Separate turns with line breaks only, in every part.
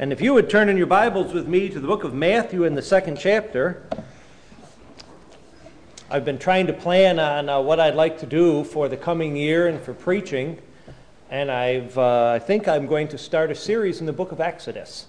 And if you would turn in your Bibles with me to the book of Matthew in the 2nd chapter. I've been trying to plan on what I'd like to do for the coming year and for preaching. And I think I'm going to start a series in the book of Exodus.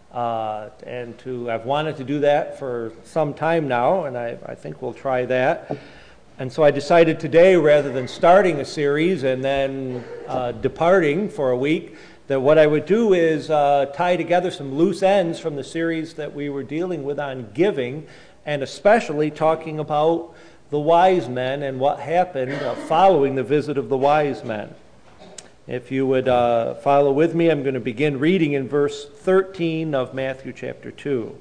I've wanted to do that for some time now, and I think we'll try that. And so I decided today, rather than starting a series and then departing for a week, that what I would do is tie together some loose ends from the series that we were dealing with on giving, and especially talking about the wise men and what happened following the visit of the wise men. If you would follow with me, I'm going to begin reading in verse 13 of Matthew chapter 2.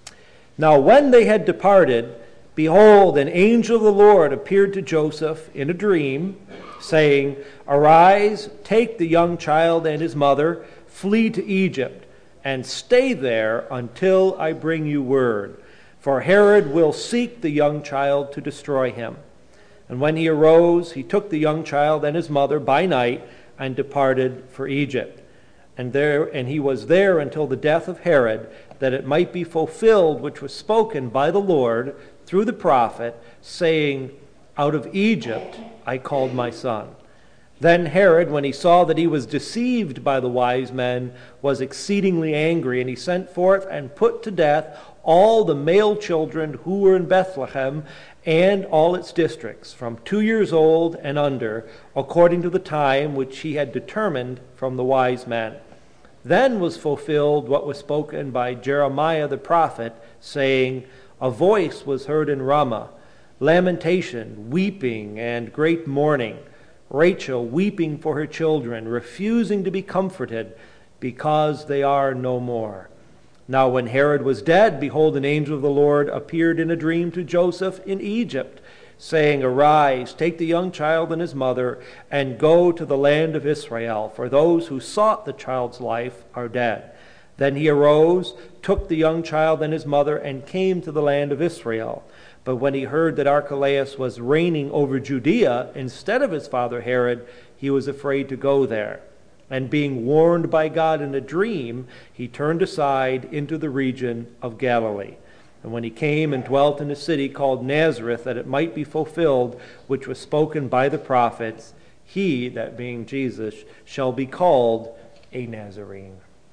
Now when they had departed, behold, an angel of the Lord appeared to Joseph in a dream, saying, Arise, take the young child and his mother, flee to Egypt, and stay there until I bring you word. For Herod will seek the young child to destroy him. And when he arose, he took the young child and his mother by night and departed for Egypt. And he was there until the death of Herod, that it might be fulfilled which was spoken by the Lord through the prophet, saying, Out of Egypt I called my son. Then Herod, when he saw that he was deceived by the wise men, was exceedingly angry, and he sent forth and put to death all the male children who were in Bethlehem and all its districts, from 2 years old and under, according to the time which he had determined from the wise men. Then was fulfilled what was spoken by Jeremiah the prophet, saying, A voice was heard in Ramah, lamentation, weeping, and great mourning, Rachel weeping for her children, refusing to be comforted, because they are no more. Now when Herod was dead, behold, an angel of the Lord appeared in a dream to Joseph in Egypt, saying, Arise, take the young child and his mother, and go to the land of Israel, for those who sought the child's life are dead. Then he arose, took the young child and his mother, and came to the land of Israel. But when he heard that Archelaus was reigning over Judea instead of his father Herod, he was afraid to go there. And being warned by God in a dream, he turned aside into the region of Galilee. And when he came and dwelt in a city called Nazareth, that it might be fulfilled, which was spoken by the prophets, he, that being Jesus, shall be called a Nazarene.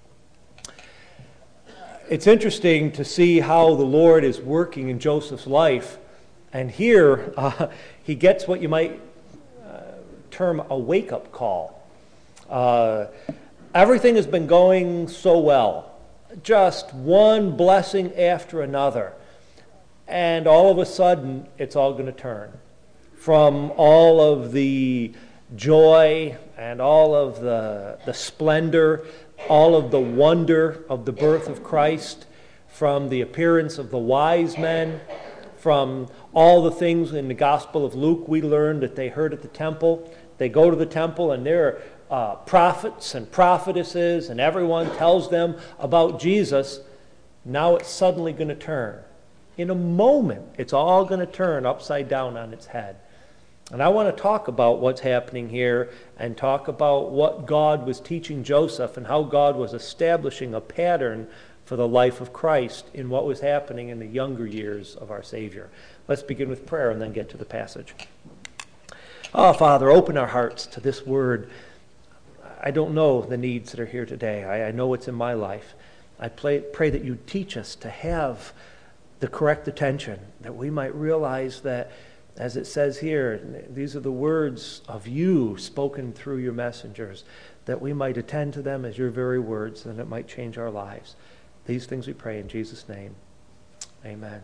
It's interesting to see how the Lord is working in Joseph's life. And here, he gets what you might term a wake-up call. Everything has been going so well. Just one blessing after another. And all of a sudden, it's all going to turn. From all of the joy and all of the splendor, all of the wonder of the birth of Christ, from the appearance of the wise men, from all the things in the Gospel of Luke we learned that they heard at the temple. They go to the temple and there are prophets and prophetesses, and everyone tells them about Jesus. Now it's suddenly going to turn. In a moment, it's all going to turn upside down on its head. And I want to talk about what's happening here and talk about what God was teaching Joseph and how God was establishing a pattern for the life of Christ in what was happening in the younger years of our Savior. Let's begin with prayer and then get to the passage. Oh, Father, open our hearts to this word. I don't know the needs that are here today. I know what's in my life. I pray that you teach us to have the correct attention, that we might realize that, as it says here, these are the words of you spoken through your messengers, that we might attend to them as your very words, and it might change our lives. These things we pray in Jesus' name. Amen.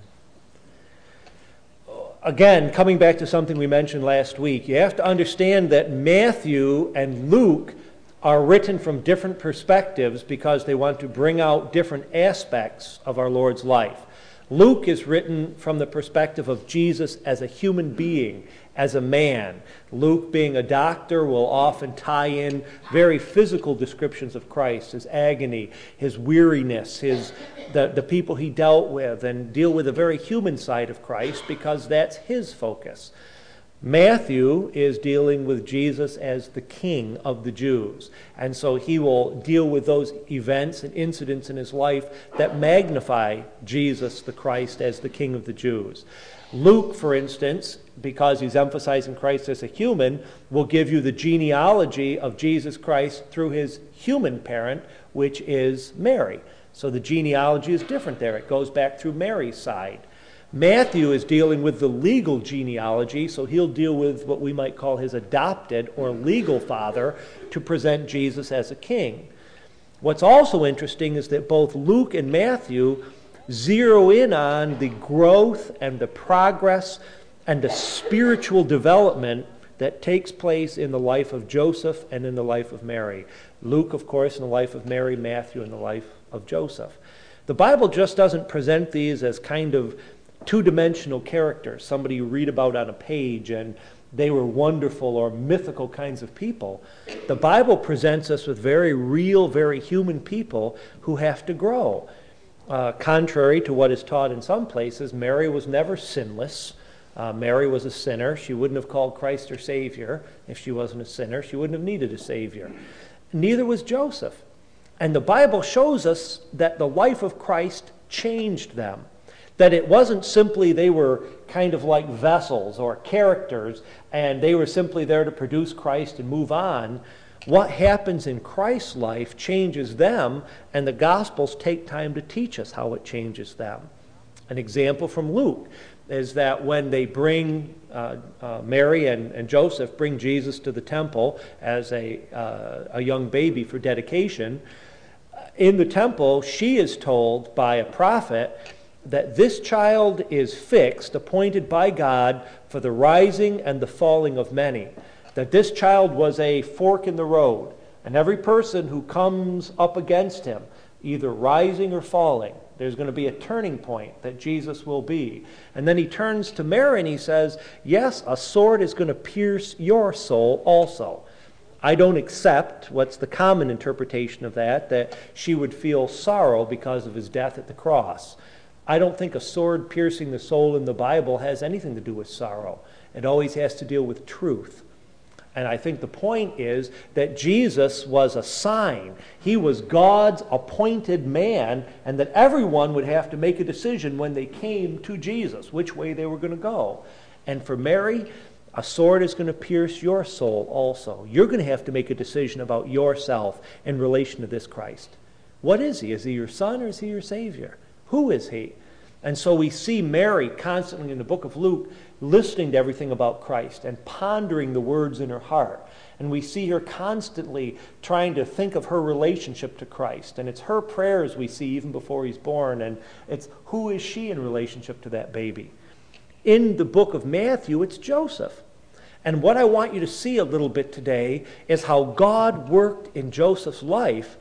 Again, coming back to something we mentioned last week, you have to understand that Matthew and Luke are written from different perspectives because they want to bring out different aspects of our Lord's life. Luke is written from the perspective of Jesus as a human being, as a man. Luke, being a doctor, will often tie in very physical descriptions of Christ, his agony, his weariness, the people he dealt with, and deal with the very human side of Christ because that's his focus. Matthew is dealing with Jesus as the King of the Jews. And so he will deal with those events and incidents in his life that magnify Jesus the Christ as the King of the Jews. Luke, for instance, because he's emphasizing Christ as a human, will give you the genealogy of Jesus Christ through his human parent, which is Mary. So the genealogy is different there. It goes back through Mary's side. Matthew is dealing with the legal genealogy, so he'll deal with what we might call his adopted or legal father to present Jesus as a king. What's also interesting is that both Luke and Matthew zero in on the growth and the progress and the spiritual development that takes place in the life of Joseph and in the life of Mary. Luke, of course, in the life of Mary, Matthew in the life of Joseph. The Bible just doesn't present these as kind of two-dimensional characters, somebody you read about on a page and they were wonderful or mythical kinds of people. The Bible presents us with very real, very human people who have to grow. Contrary to what is taught in some places, Mary was never sinless. Mary was a sinner. She wouldn't have called Christ her Savior if she wasn't a sinner. She wouldn't have needed a Savior. Neither was Joseph. And the Bible shows us that the life of Christ changed them. That it wasn't simply they were kind of like vessels or characters and they were simply there to produce Christ and move on. What happens in Christ's life changes them, and the Gospels take time to teach us how it changes them. An example from Luke is that when they bring Mary and Joseph bring Jesus to the temple as a young baby for dedication, in the temple she is told by a prophet that this child is fixed, appointed by God for the rising and the falling of many. That this child was a fork in the road, and every person who comes up against him, either rising or falling, there's going to be a turning point that Jesus will be. And then he turns to Mary and he says, yes, a sword is going to pierce your soul also. I don't accept what's the common interpretation of that she would feel sorrow because of his death at the cross. I don't think a sword piercing the soul in the Bible has anything to do with sorrow. It always has to deal with truth. And I think the point is that Jesus was a sign. He was God's appointed man, and that everyone would have to make a decision when they came to Jesus, which way they were going to go. And for Mary, a sword is going to pierce your soul also. You're going to have to make a decision about yourself in relation to this Christ. What is he? Is he your son or is he your Savior? Who is he? And so we see Mary constantly in the book of Luke listening to everything about Christ and pondering the words in her heart. And we see her constantly trying to think of her relationship to Christ. And it's her prayers we see even before he's born. And it's who is she in relationship to that baby? In the book of Matthew, it's Joseph. And what I want you to see a little bit today is how God worked in Joseph's life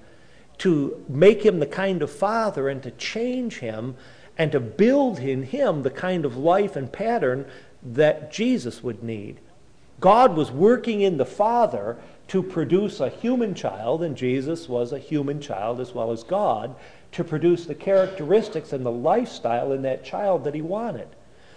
to make him the kind of father and to change him and to build in him the kind of life and pattern that Jesus would need. God was working in the Father to produce a human child, and Jesus was a human child as well as God, to produce the characteristics and the lifestyle in that child that he wanted.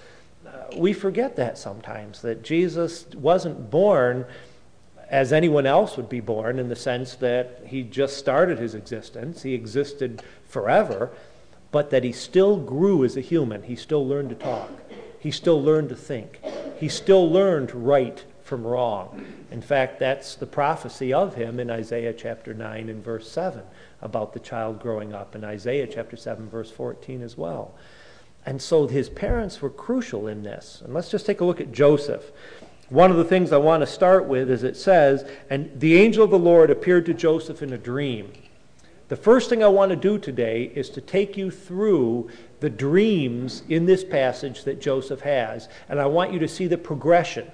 We forget that sometimes, that Jesus wasn't born as anyone else would be born in the sense that he just started his existence. He existed forever, but that he still grew as a human. He still learned to talk. He still learned to think. He still learned right from wrong. In fact, that's the prophecy of him in Isaiah chapter 9 and verse 7 about the child growing up, and Isaiah chapter 7 verse 14 as well. And so his parents were crucial in this. And let's just take a look at Joseph. One of the things I want to start with is it says, and the angel of the Lord appeared to Joseph in a dream. The first thing I want to do today is to take you through the dreams in this passage that Joseph has, and I want you to see the progression.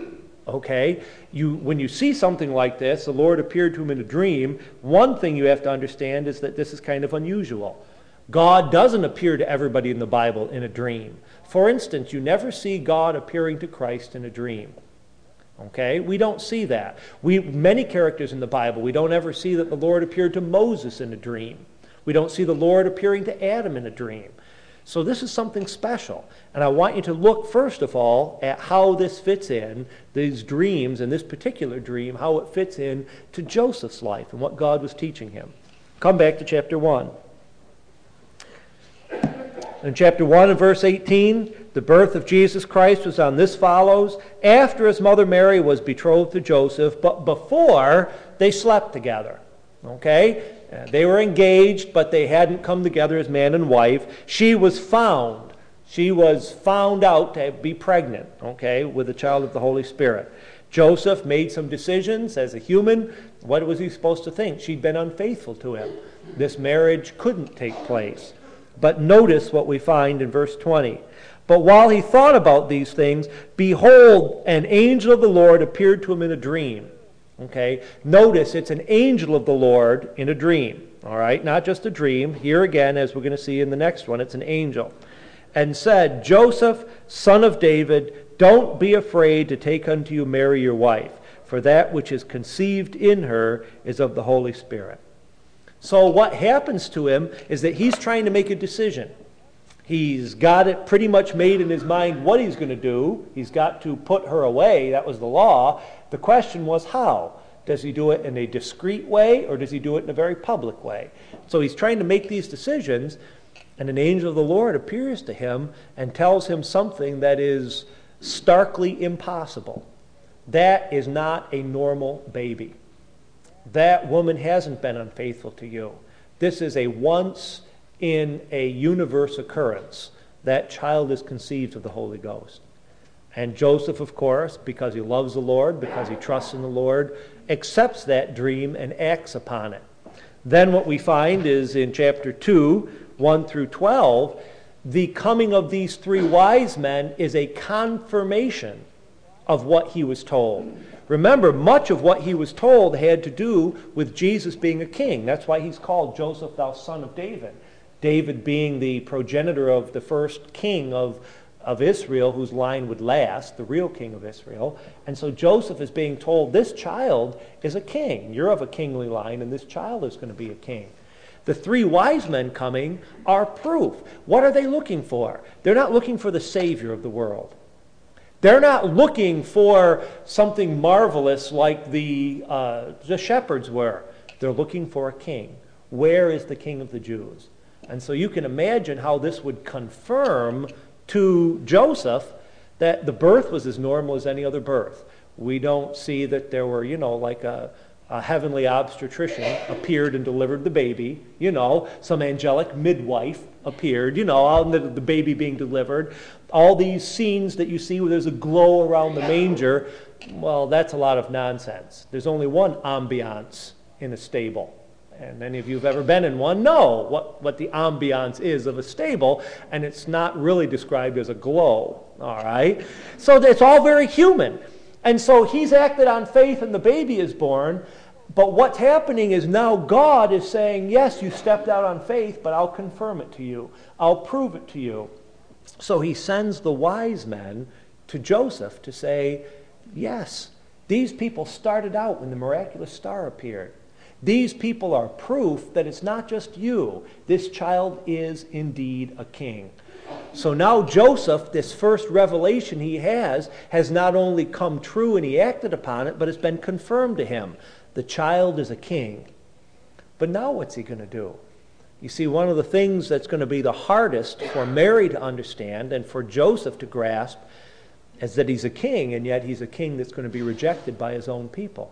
Okay? When you see something like this, the Lord appeared to him in a dream, one thing you have to understand is that this is kind of unusual. God doesn't appear to everybody in the Bible in a dream. For instance, you never see God appearing to Christ in a dream. Okay? We don't see that. Many characters in the Bible, we don't ever see that the Lord appeared to Moses in a dream. We don't see the Lord appearing to Adam in a dream. So this is something special. And I want you to look, first of all, at how this fits in, these dreams, and this particular dream, how it fits in to Joseph's life and what God was teaching him. Come back to chapter 1. In chapter 1 and verse 18, the birth of Jesus Christ was on this follows, after his mother Mary was betrothed to Joseph, but before they slept together. Okay? They were engaged, but they hadn't come together as man and wife. She was found out to be pregnant, okay, with a child of the Holy Spirit. Joseph made some decisions as a human. What was he supposed to think? She'd been unfaithful to him. This marriage couldn't take place. But notice what we find in verse 20. But while he thought about these things, behold, an angel of the Lord appeared to him in a dream. Okay, notice it's an angel of the Lord in a dream. All right, not just a dream. Here again, as we're going to see in the next one, it's an angel. And said, Joseph, son of David, don't be afraid to take unto you Mary your wife, for that which is conceived in her is of the Holy Spirit. So what happens to him is that he's trying to make a decision. He's got it pretty much made in his mind what he's going to do. He's got to put her away. That was the law. The question was how. Does he do it in a discreet way, or does he do it in a very public way? So he's trying to make these decisions, and an angel of the Lord appears to him and tells him something that is starkly impossible. That is not a normal baby. That woman hasn't been unfaithful to you. This is a once in a universe occurrence. That child is conceived of the Holy Ghost. And Joseph, of course, because he loves the Lord, because he trusts in the Lord, accepts that dream and acts upon it. Then what we find is in chapter 2, 1 through 12, the coming of these three wise men is a confirmation of what he was told. Remember, much of what he was told had to do with Jesus being a king. That's why he's called Joseph, thou son of David. David being the progenitor of the first king of Israel, whose line would last, the real king of Israel. And so Joseph is being told, this child is a king. You're of a kingly line, and this child is going to be a king. The three wise men coming are proof. What are they looking for? They're not looking for the Savior of the world. They're not looking for something marvelous like the shepherds were. They're looking for a king. Where is the King of the Jews? And so you can imagine how this would confirm to Joseph that the birth was as normal as any other birth. We don't see that there were, like a heavenly obstetrician appeared and delivered the baby. Some angelic midwife appeared, on the baby being delivered. All these scenes that you see where there's a glow around the manger, well, that's a lot of nonsense. There's only one ambiance in a stable. And any of you who've ever been in one know what the ambiance is of a stable, and it's not really described as a glow, all right? So it's all very human. And so he's acted on faith and the baby is born, but what's happening is now God is saying, yes, you stepped out on faith, but I'll confirm it to you. I'll prove it to you. So he sends the wise men to Joseph to say, yes, these people started out when the miraculous star appeared. These people are proof that it's not just you. This child is indeed a king. So now Joseph, this first revelation he has not only come true and he acted upon it, but it's been confirmed to him. The child is a king. But now what's he going to do? You see, one of the things that's going to be the hardest for Mary to understand and for Joseph to grasp is that he's a king, and yet he's a king that's going to be rejected by his own people.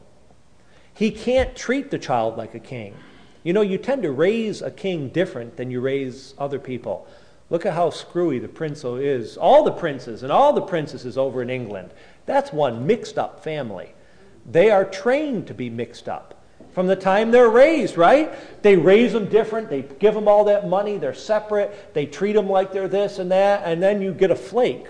He can't treat the child like a king. You tend to raise a king different than you raise other people. Look at how screwy the prince is. All the princes and all the princesses over in England, that's one mixed up family. They are trained to be mixed up from the time they're raised, right? They raise them different. They give them all that money. They're separate. They treat them like they're this and that, and then you get a flake.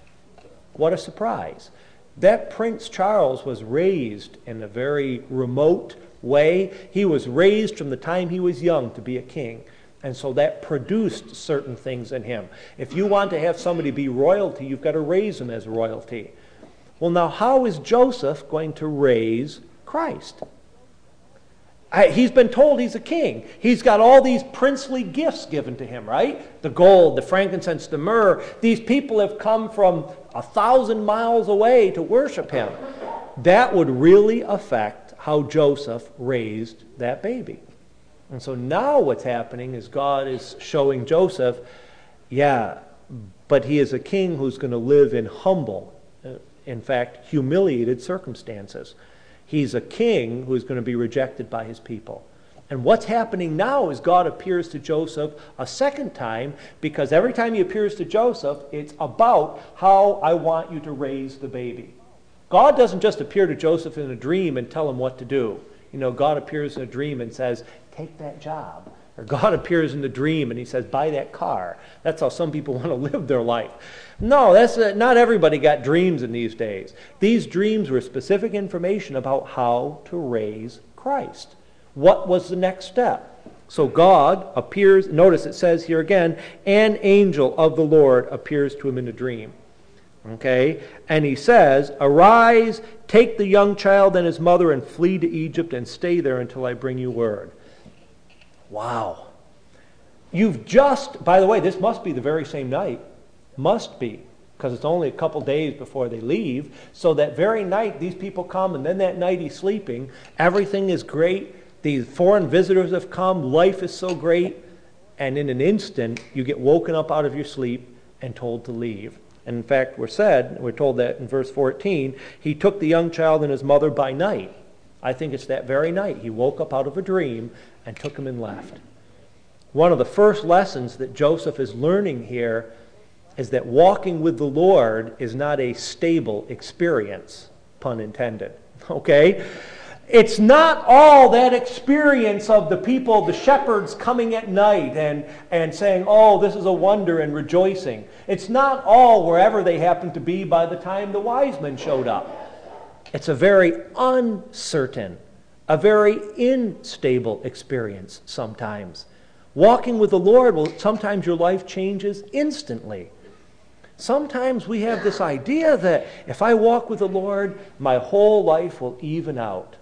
What a surprise. That Prince Charles was raised in a very remote way. He was raised from the time he was young to be a king. And so that produced certain things in him. If you want to have somebody be royalty, you've got to raise them as royalty. Well, now how is Joseph going to raise Christ? He's been told he's a king. He's got all these princely gifts given to him, right? The gold, the frankincense, the myrrh. These people have come from 1,000 miles away to worship him. That would really affect how Joseph raised that baby. And so now what's happening is God is showing Joseph, yeah, but he is a king who's going to live in humble, in fact, humiliated circumstances. He's a king who is going to be rejected by his people. And what's happening now is God appears to Joseph a second time, because every time he appears to Joseph, it's about how I want you to raise the baby. God doesn't just appear to Joseph in a dream and tell him what to do. You know, God appears in a dream and says, take that job. Or God appears in the dream and he says, buy that car. That's how some people want to live their life. No, not everybody got dreams in these days. These dreams were specific information about how to raise Christ. What was the next step? So God appears, notice it says here again, an angel of the Lord appears to him in a dream. Okay? And he says, arise, take the young child and his mother and flee to Egypt and stay there until I bring you word. Wow. You've just, by the way, this must be the very same night. Must be, because it's only a couple days before they leave. So that very night, these people come, and then that night he's sleeping. Everything is great. These foreign visitors have come. Life is so great. And in an instant, you get woken up out of your sleep and told to leave. And in fact, we're told that in verse 14, he took the young child and his mother by night. I think it's that very night. He woke up out of a dream and took him and left. One of the first lessons that Joseph is learning here is that walking with the Lord is not a stable experience, pun intended. Okay? It's not all that experience of the people, the shepherds coming at night and saying, oh, this is a wonder and rejoicing. It's not all wherever they happened to be by the time the wise men showed up. It's a very uncertain, a very unstable experience sometimes. Walking with the Lord, well, sometimes your life changes instantly. Sometimes we have this idea that if I walk with the Lord, my whole life will even out.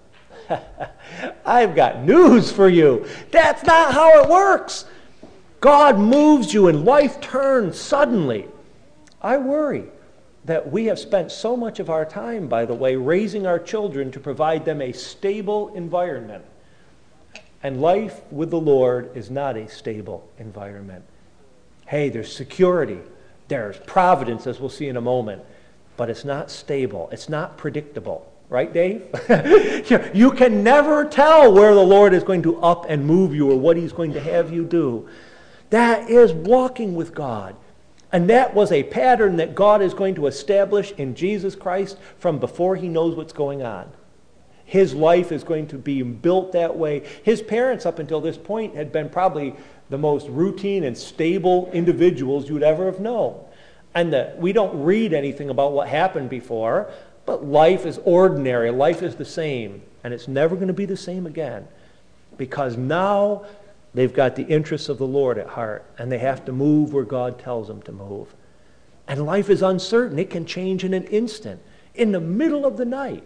I've got news for you. That's not how it works. God moves you and life turns suddenly. I worry that we have spent so much of our time, by the way, raising our children to provide them a stable environment. And life with the Lord is not a stable environment. Hey, there's security. There's providence, as we'll see in a moment. But it's not stable. It's not predictable. Right, Dave? You can never tell where the Lord is going to up and move you or what he's going to have you do. That is walking with God. And that was a pattern that God is going to establish in Jesus Christ from before he knows what's going on. His life is going to be built that way. His parents up until this point had been probably the most routine and stable individuals you would ever have known. And we don't read anything about what happened before, but life is ordinary. Life is the same. And it's never going to be the same again. Because now they've got the interests of the Lord at heart, and they have to move where God tells them to move. And life is uncertain. It can change in an instant, in the middle of the night.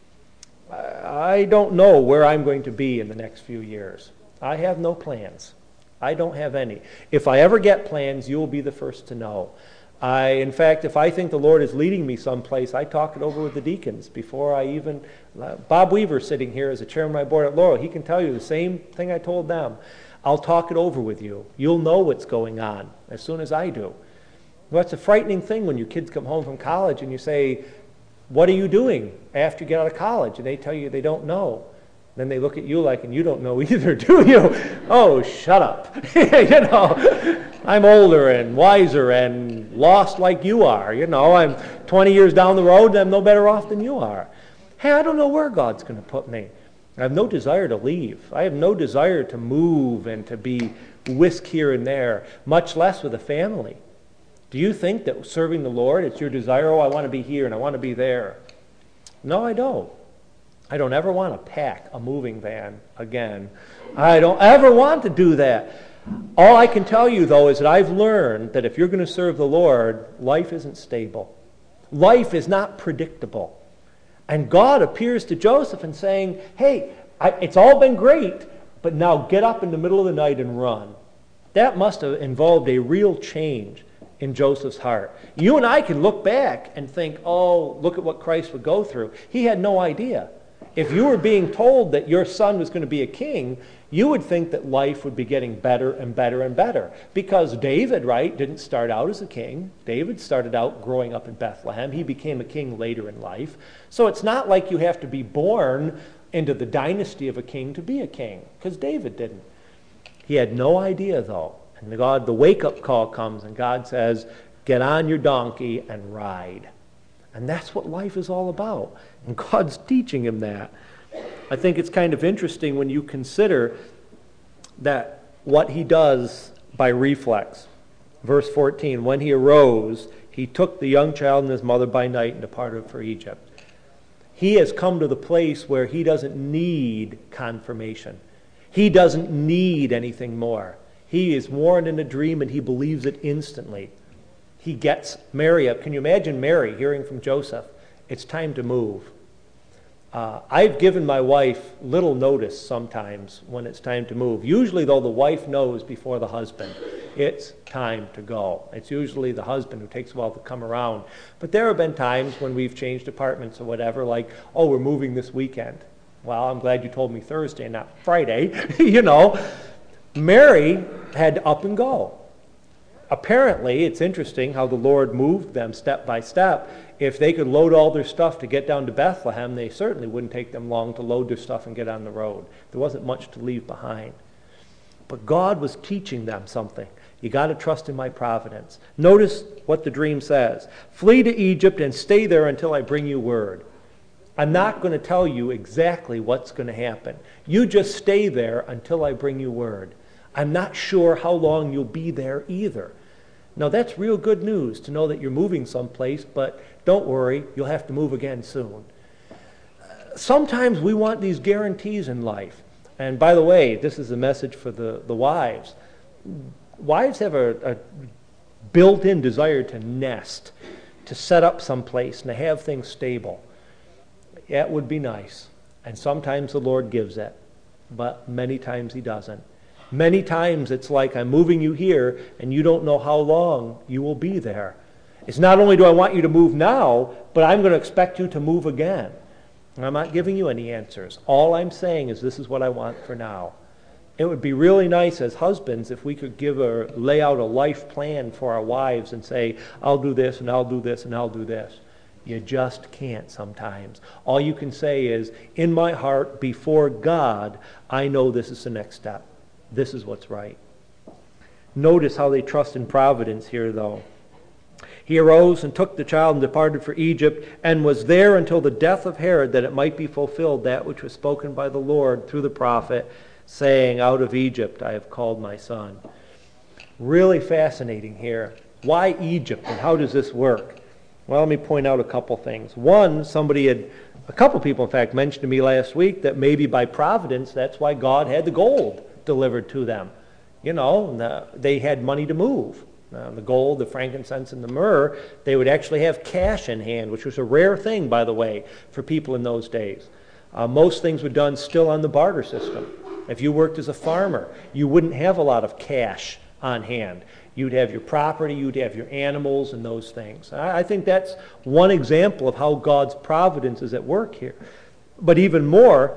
I don't know where I'm going to be in the next few years. I have no plans. I don't have any. If I ever get plans, you will be the first to know. In fact, if I think the Lord is leading me someplace, I talk it over with the deacons before I even... Bob Weaver sitting here as the chairman of my board at Laurel. He can tell you the same thing I told them. I'll talk it over with you. You'll know what's going on as soon as I do. Well, it's a frightening thing when your kids come home from college and you say, what are you doing after you get out of college? And they tell you they don't know. Then they look at you like, and you don't know either, do you? Oh, shut up. I'm older and wiser and lost like you are. I'm 20 years down the road and I'm no better off than you are. Hey, I don't know where God's going to put me. I have no desire to leave. I have no desire to move and to be whisked here and there, much less with a family. Do you think that serving the Lord, it's your desire, oh, I want to be here and I want to be there? No, I don't. I don't ever want to pack a moving van again. I don't ever want to do that. All I can tell you, though, is that I've learned that if you're going to serve the Lord, life isn't stable. Life is not predictable. And God appears to Joseph and saying, hey, It's all been great, but now get up in the middle of the night and run. That must have involved a real change in Joseph's heart. You and I can look back and think, oh, look at what Christ would go through. He had no idea. If you were being told that your son was going to be a king, you would think that life would be getting better and better and better. Because David, right, didn't start out as a king. David started out growing up in Bethlehem. He became a king later in life. So it's not like you have to be born into the dynasty of a king to be a king, because David didn't. He had no idea, though. And the wake-up call comes, and God says, get on your donkey and ride. And that's what life is all about. And God's teaching him that. I think it's kind of interesting when you consider that what he does by reflex. Verse 14, when he arose, he took the young child and his mother by night and departed for Egypt. He has come to the place where he doesn't need confirmation. He doesn't need anything more. He is warned in a dream and he believes it instantly. He gets Mary up. Can you imagine Mary hearing from Joseph, it's time to move? I've given my wife little notice sometimes when it's time to move. Usually, though, the wife knows before the husband, it's time to go. It's usually the husband who takes a while to come around. But there have been times when we've changed apartments or whatever, like, oh, we're moving this weekend. Well, I'm glad you told me Thursday and not Friday. You know, Mary had to up and go. Apparently, it's interesting how the Lord moved them step by step. If they could load all their stuff to get down to Bethlehem, they certainly wouldn't take them long to load their stuff and get on the road. There wasn't much to leave behind. But God was teaching them something. You got to trust in my providence. Notice what the dream says. Flee to Egypt and stay there until I bring you word. I'm not going to tell you exactly what's going to happen. You just stay there until I bring you word. I'm not sure how long you'll be there either. Now, that's real good news to know that you're moving someplace, but don't worry, you'll have to move again soon. Sometimes we want these guarantees in life. And by the way, this is a message for the wives. Wives have a built-in desire to nest, to set up someplace and to have things stable. Yeah, it would be nice. And sometimes the Lord gives it, but many times he doesn't. Many times it's like, I'm moving you here, and you don't know how long you will be there. It's not only do I want you to move now, but I'm going to expect you to move again. And I'm not giving you any answers. All I'm saying is this is what I want for now. It would be really nice as husbands if we could lay out a life plan for our wives and say, I'll do this, and I'll do this, and I'll do this. You just can't sometimes. All you can say is, in my heart, before God, I know this is the next step. This is what's right. Notice how they trust in providence here, though. He arose and took the child and departed for Egypt, and was there until the death of Herod, that it might be fulfilled that which was spoken by the Lord through the prophet, saying, out of Egypt I have called my son. Really fascinating here. Why Egypt, and how does this work? Well, let me point out a couple things. One, a couple people, in fact, mentioned to me last week that maybe by providence, that's why God had the gold delivered to them. You know, they had money to move. The gold, the frankincense, and the myrrh, they would actually have cash in hand, which was a rare thing, by the way, for people in those days. Most things were done still on the barter system. If you worked as a farmer, you wouldn't have a lot of cash on hand. You'd have your property, you'd have your animals, and those things. I think that's one example of how God's providence is at work here. But even more,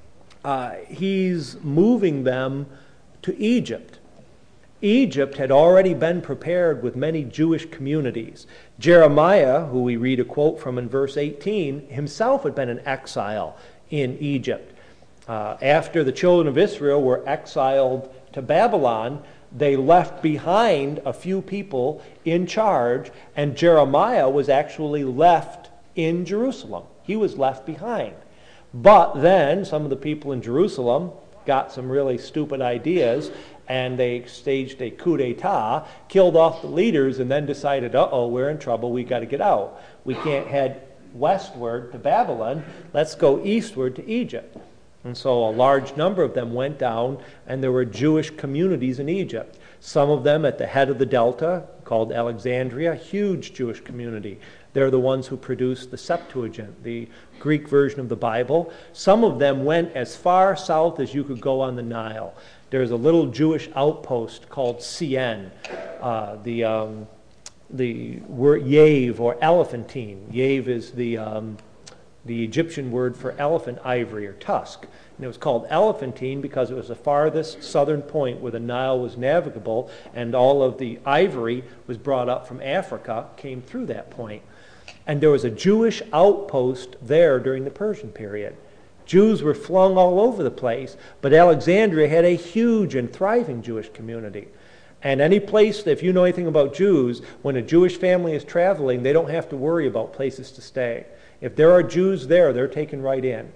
he's moving them to Egypt. Egypt had already been prepared with many Jewish communities. Jeremiah, who we read a quote from in verse 18, himself had been in exile in Egypt. After the children of Israel were exiled to Babylon, they left behind a few people in charge, and Jeremiah was actually left in Jerusalem. He was left behind. But then some of the people in Jerusalem got some really stupid ideas, and they staged a coup d'etat, killed off the leaders, and then decided, we're in trouble, we got to get out. We can't head westward to Babylon, let's go eastward to Egypt. And so a large number of them went down, and there were Jewish communities in Egypt. Some of them at the head of the delta, called Alexandria, huge Jewish community. They're the ones who produced the Septuagint, the Greek version of the Bible. Some of them went as far south as you could go on the Nile. There's a little Jewish outpost called Syene, the word Yav, or elephantine. Yav is the Egyptian word for elephant ivory or tusk. And it was called elephantine because it was the farthest southern point where the Nile was navigable, and all of the ivory was brought up from Africa, came through that point. And there was a Jewish outpost there during the Persian period. Jews were flung all over the place, but Alexandria had a huge and thriving Jewish community. And any place, if you know anything about Jews, when a Jewish family is traveling, they don't have to worry about places to stay. If there are Jews there, they're taken right in.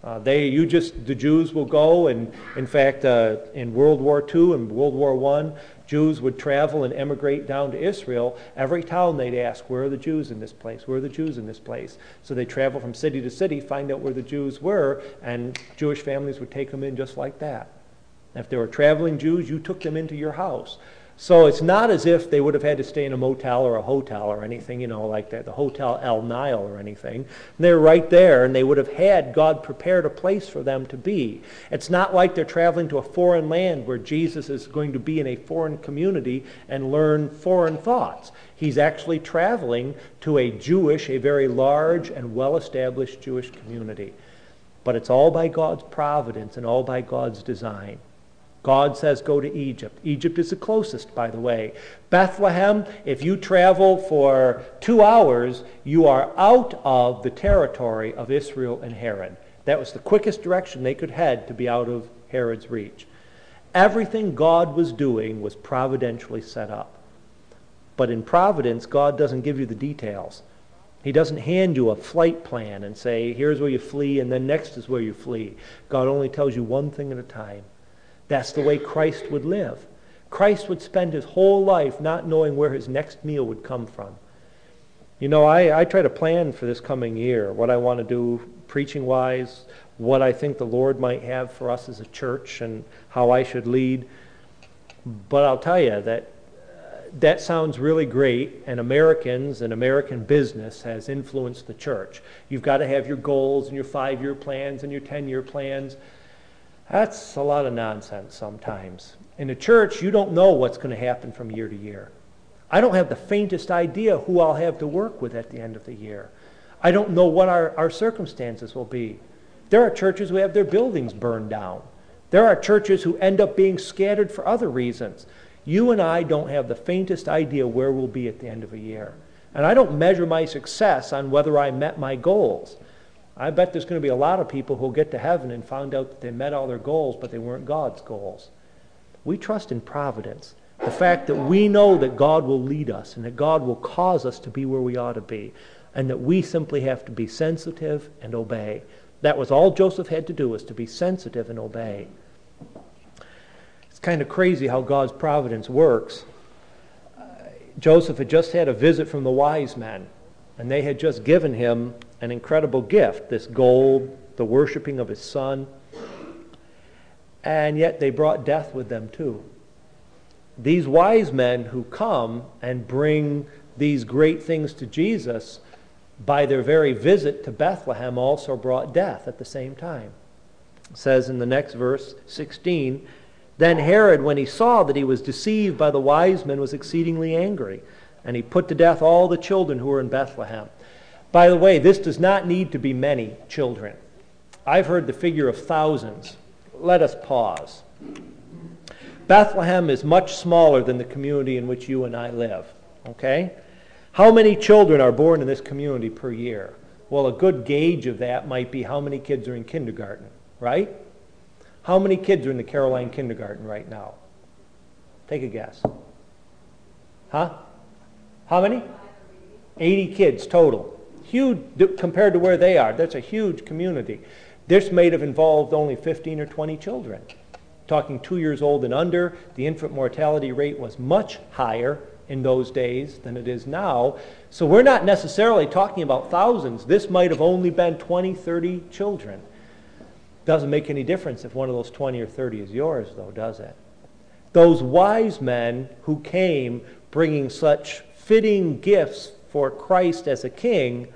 The Jews will go, and in fact, in World War II and World War I, Jews would travel and emigrate down to Israel. Every town they'd ask, where are the Jews in this place? Where are the Jews in this place? So they travel from city to city, find out where the Jews were, and Jewish families would take them in just like that. If there were traveling Jews, you took them into your house. So it's not as if they would have had to stay in a motel or a hotel or anything, like that, the Hotel El Nile or anything. They're right there, and they would have had God prepared a place for them to be. It's not like they're traveling to a foreign land where Jesus is going to be in a foreign community and learn foreign thoughts. He's actually traveling to a very large and well-established Jewish community. But it's all by God's providence and all by God's design. God says go to Egypt. Egypt is the closest, by the way. Bethlehem, if you travel for 2 hours, you are out of the territory of Israel and Herod. That was the quickest direction they could head to be out of Herod's reach. Everything God was doing was providentially set up. But in providence, God doesn't give you the details. He doesn't hand you a flight plan and say, here's where you flee, and then next is where you flee. God only tells you one thing at a time. That's the way Christ would live. Christ would spend his whole life not knowing where his next meal would come from. I try to plan for this coming year, what I want to do preaching-wise, what I think the Lord might have for us as a church, and how I should lead. But I'll tell you that sounds really great, and Americans and American business has influenced the church. You've got to have your goals and your 5-year plans and your 10-year plans. That's a lot of nonsense sometimes. In a church, you don't know what's going to happen from year to year. I don't have the faintest idea who I'll have to work with at the end of the year. I don't know what our circumstances will be. There are churches who have their buildings burned down. There are churches who end up being scattered for other reasons. You and I don't have the faintest idea where we'll be at the end of a year. And I don't measure my success on whether I met my goals. I bet there's going to be a lot of people who'll get to heaven and find out that they met all their goals, but they weren't God's goals. We trust in providence. The fact that we know that God will lead us and that God will cause us to be where we ought to be, and that we simply have to be sensitive and obey. That was all Joseph had to do, was to be sensitive and obey. It's kind of crazy how God's providence works. Joseph had just had a visit from the wise men, and they had just given him an incredible gift, this gold, the worshiping of his son. And yet they brought death with them too. These wise men who come and bring these great things to Jesus, by their very visit to Bethlehem, also brought death at the same time. It says in the next verse, 16, then Herod, when he saw that he was deceived by the wise men, was exceedingly angry, and he put to death all the children who were in Bethlehem. By the way, this does not need to be many children. I've heard the figure of thousands. Let us pause. Bethlehem is much smaller than the community in which you and I live. Okay? How many children are born in this community per year? Well, a good gauge of that might be how many kids are in kindergarten, right? How many kids are in the Caroline kindergarten right now? Take a guess. Huh? How many? 80 kids total. Huge compared to where they are. That's a huge community. This may have involved only 15 or 20 children. Talking 2 years old and under, the infant mortality rate was much higher in those days than it is now. So we're not necessarily talking about thousands. This might have only been 20, 30 children. Doesn't make any difference if one of those 20 or 30 is yours, though, does it? Those wise men who came bringing such fitting gifts for Christ as a king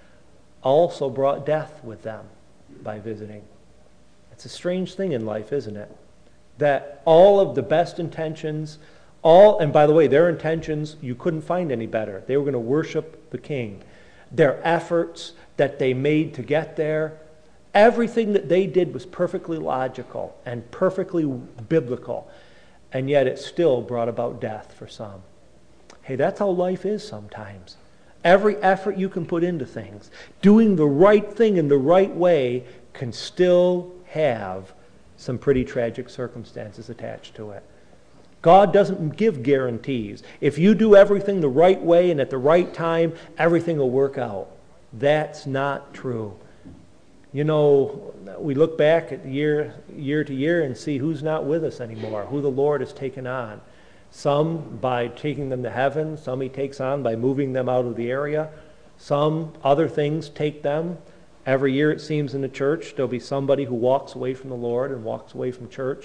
also brought death with them by visiting. It's a strange thing in life, isn't it? That all of the best intentions, and by the way, their intentions, you couldn't find any better. They were going to worship the king. Their efforts that they made to get there, everything that they did was perfectly logical and perfectly biblical. And yet it still brought about death for some. Hey, that's how life is sometimes. Every effort you can put into things, doing the right thing in the right way, can still have some pretty tragic circumstances attached to it. God doesn't give guarantees. If you do everything the right way and at the right time, everything will work out. That's not true. You know, we look back at year to year and see who's not with us anymore, who the Lord has taken on. Some by taking them to heaven, some he takes on by moving them out of the area. Some other things take them. Every year it seems in the church there'll be somebody who walks away from the Lord and walks away from church.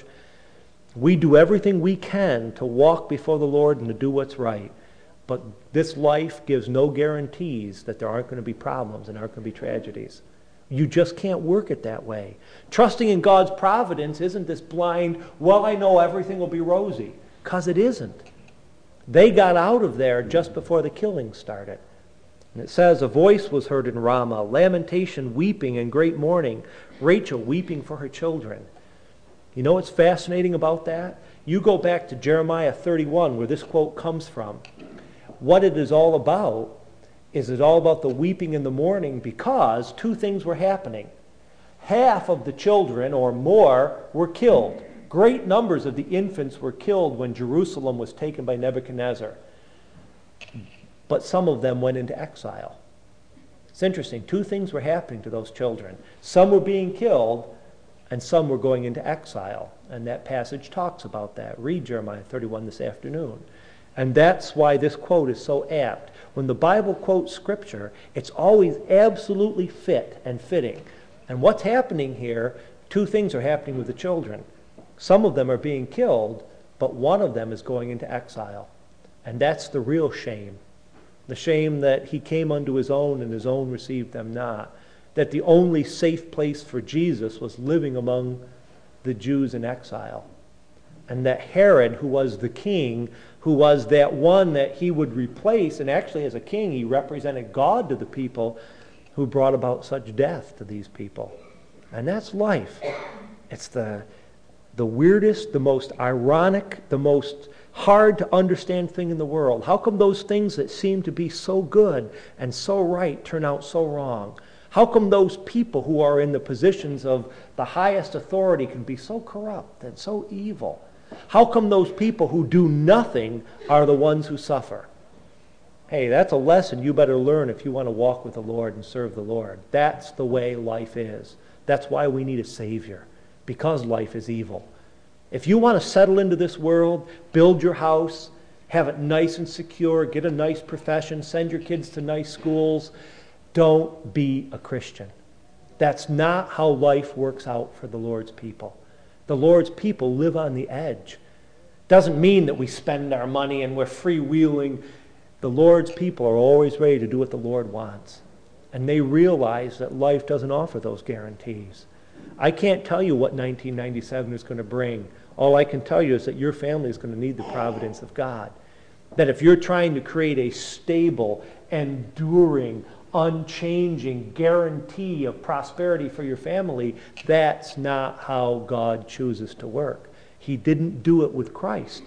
We do everything we can to walk before the Lord and to do what's right. But this life gives no guarantees that there aren't going to be problems and aren't going to be tragedies. You just can't work it that way. Trusting in God's providence isn't this blind, well, I know everything will be rosy, because it isn't. They got out of there just before the killing started. And it says, a voice was heard in Ramah, lamentation, weeping, and great mourning, Rachel weeping for her children. You know what's fascinating about that? You go back to Jeremiah 31, where this quote comes from. What it is all about is it's all about the weeping and the mourning, because two things were happening. Half of the children, or more, were killed. Great numbers of the infants were killed when Jerusalem was taken by Nebuchadnezzar. But some of them went into exile. It's interesting. Two things were happening to those children. Some were being killed, and some were going into exile. And that passage talks about that. Read Jeremiah 31 this afternoon. And that's why this quote is so apt. When the Bible quotes Scripture, it's always absolutely fit and fitting. And what's happening here, two things are happening with the children. Some of them are being killed, but one of them is going into exile. And that's the real shame. The shame that he came unto his own, and his own received them not. That the only safe place for Jesus was living among the Jews in exile. And that Herod, who was the king, who was that one that he would replace, and actually as a king he represented God to the people, who brought about such death to these people. And that's life. It's the weirdest, the most ironic, the most hard to understand thing in the world. How come those things that seem to be so good and so right turn out so wrong? How come those people who are in the positions of the highest authority can be so corrupt and so evil? How come those people who do nothing are the ones who suffer? Hey, that's a lesson you better learn if you want to walk with the Lord and serve the Lord. That's the way life is. That's why we need a Savior, because life is evil. If you want to settle into this world, build your house, have it nice and secure, get a nice profession, send your kids to nice schools, don't be a Christian. That's not how life works out for the Lord's people. The Lord's people live on the edge. Doesn't mean that we spend our money and we're freewheeling. The Lord's people are always ready to do what the Lord wants. And they realize that life doesn't offer those guarantees. I can't tell you what 1997 is going to bring. All I can tell you is that your family is going to need the providence of God. That if you're trying to create a stable, enduring, unchanging guarantee of prosperity for your family, that's not how God chooses to work. He didn't do it with Christ.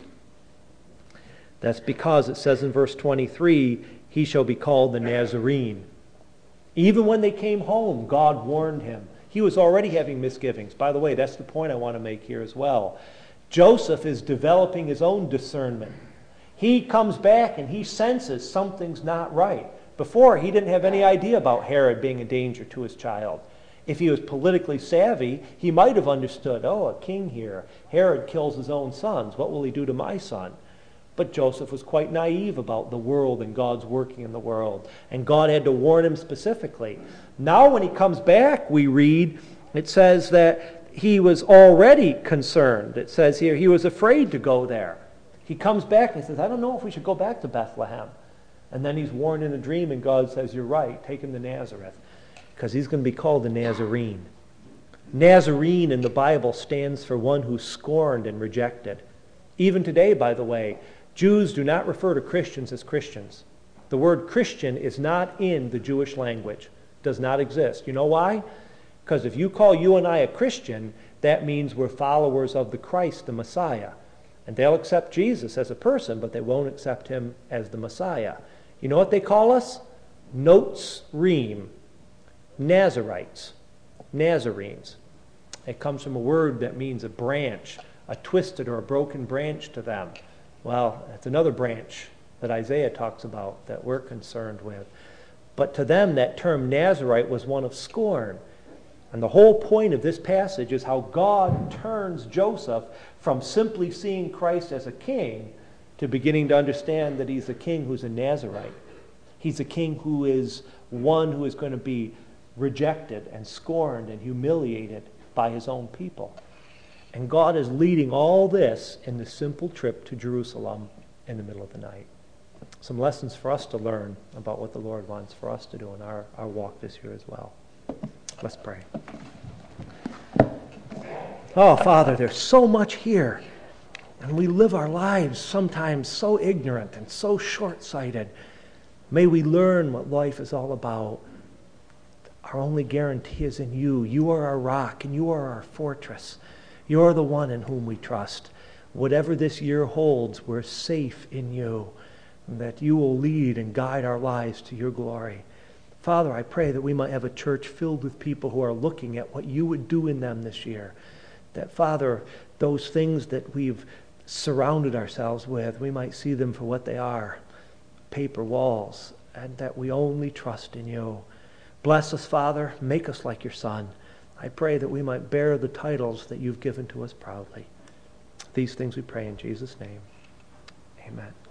That's because it says in verse 23, he shall be called the Nazarene. Even when they came home, God warned him. He was already having misgivings. By the way, that's the point I want to make here as well. Joseph is developing his own discernment. He comes back and he senses something's not right. Before, he didn't have any idea about Herod being a danger to his child. If he was politically savvy, he might have understood, oh, a king here. Herod kills his own sons. What will he do to my son? But Joseph was quite naive about the world and God's working in the world. And God had to warn him specifically. Now when he comes back, we read, It says that he was already concerned. It says here he was afraid to go there. He comes back and he says, I don't know if we should go back to Bethlehem. And then he's warned in a dream, and God says, you're right, take him to Nazareth, because he's going to be called a Nazarene. Nazarene in the Bible stands for one who's scorned and rejected. Even today, by the way, Jews do not refer to Christians as Christians. The word Christian is not in the Jewish language. It does not exist. You know why? Because if you call you and I a Christian, that means we're followers of the Christ, the Messiah. And they'll accept Jesus as a person, but they won't accept him as the Messiah. You know what they call us? Notzrim, Nazarites, Nazarenes. It comes from a word that means a branch, a twisted or a broken branch to them. Well, that's another branch that Isaiah talks about that we're concerned with. But to them, that term Nazarite was one of scorn. And the whole point of this passage is how God turns Joseph from simply seeing Christ as a king to beginning to understand that he's a king who's a Nazarite. He's a king who is one who is going to be rejected and scorned and humiliated by his own people. And God is leading all this in the simple trip to Jerusalem in the middle of the night. Some lessons for us to learn about what the Lord wants for us to do in our walk this year as well. Let's pray. Oh, Father, there's so much here. And we live our lives sometimes so ignorant and so short-sighted. May we learn what life is all about. Our only guarantee is in you. You are our rock and you are our fortress. You are the one in whom we trust. Whatever this year holds, we're safe in you, and that you will lead and guide our lives to your glory. Father, I pray that we might have a church filled with people who are looking at what you would do in them this year. That, Father, those things that we've surrounded ourselves with, we might see them for what they are, paper walls, and that we only trust in you. Bless us, Father. Make us like your Son. I pray that we might bear the titles that you've given to us proudly. These things we pray in Jesus' name. Amen.